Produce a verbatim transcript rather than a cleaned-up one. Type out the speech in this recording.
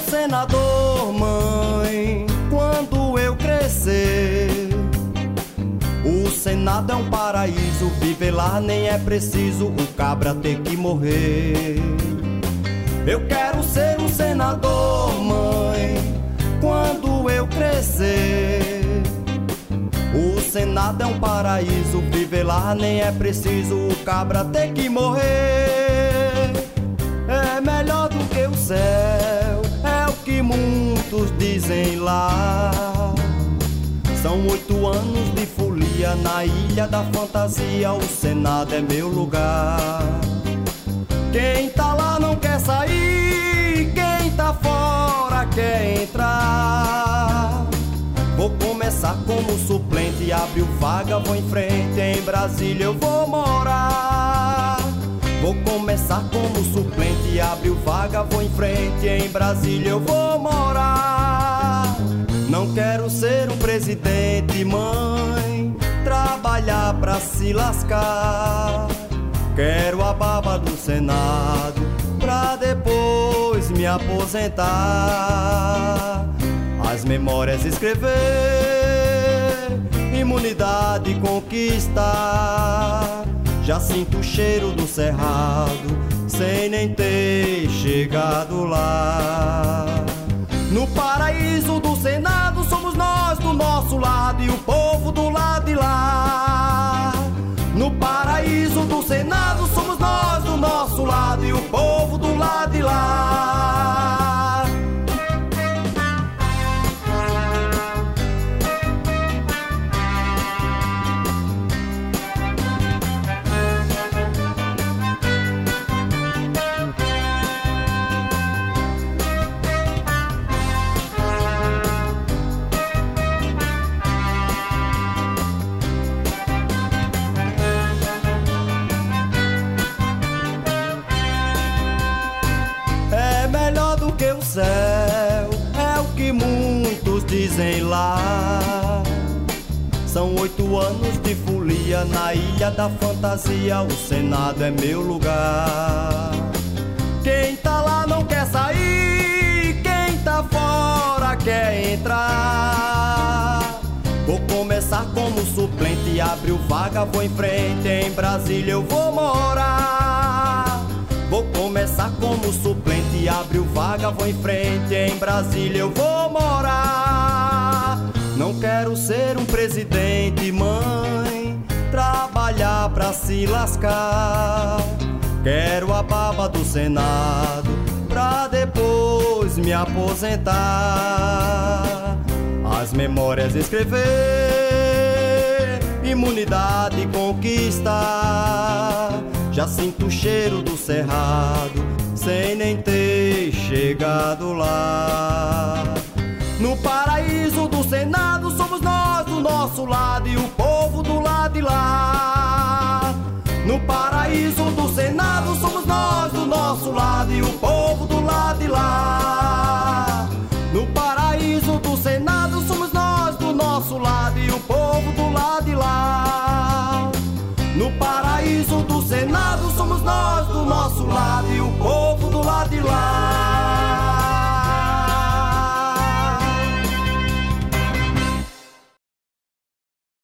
senador, mãe, quando eu crescer. O Senado é um paraíso, viver lá nem é preciso o cabra ter que morrer. Eu quero ser um senador, mãe, quando eu crescer. O Senado é um paraíso, viver lá nem é preciso o cabra ter que morrer. É melhor do que o céu, é o que muitos dizem lá. São oito anos de folia na ilha da fantasia, o Senado é meu lugar. Quem tá lá não quer sair, quem tá fora quer entrar. Vou começar como suplente, abriu vaga, vou em frente, em Brasília eu vou morar. Vou começar como suplente, abriu vaga, vou em frente, em Brasília eu vou morar. Não quero ser um presidente, mãe, trabalhar pra se lascar. Quero a baba do Senado, pra depois me aposentar. As memórias escrever, imunidade conquistar. Já sinto o cheiro do cerrado, sem nem ter chegado lá. No paraíso do Senado somos nós do nosso lado e o povo do lado de lá. No paraíso do Senado somos nós do nosso lado e o povo do lado de lá. Céu, é o que muitos dizem lá. São oito anos de folia na ilha da fantasia, o Senado é meu lugar. Quem tá lá não quer sair, quem tá fora quer entrar. Vou começar como suplente, abriu vaga, vou em frente, em Brasília eu vou morar. Vou começar como suplente, abriu vaga, vou em frente, em Brasília eu vou morar. Não quero ser um presidente, mãe, trabalhar pra se lascar. Quero a baba do Senado, pra depois me aposentar. As memórias escrever, imunidade conquistar. Já sinto o cheiro do cerrado, sem nem ter chegado lá. No paraíso do Senado somos nós do nosso lado e o povo do lado de lá. No paraíso do Senado somos nós do nosso lado e o povo do lado de lá. No paraíso do Senado somos nós do nosso lado e o povo do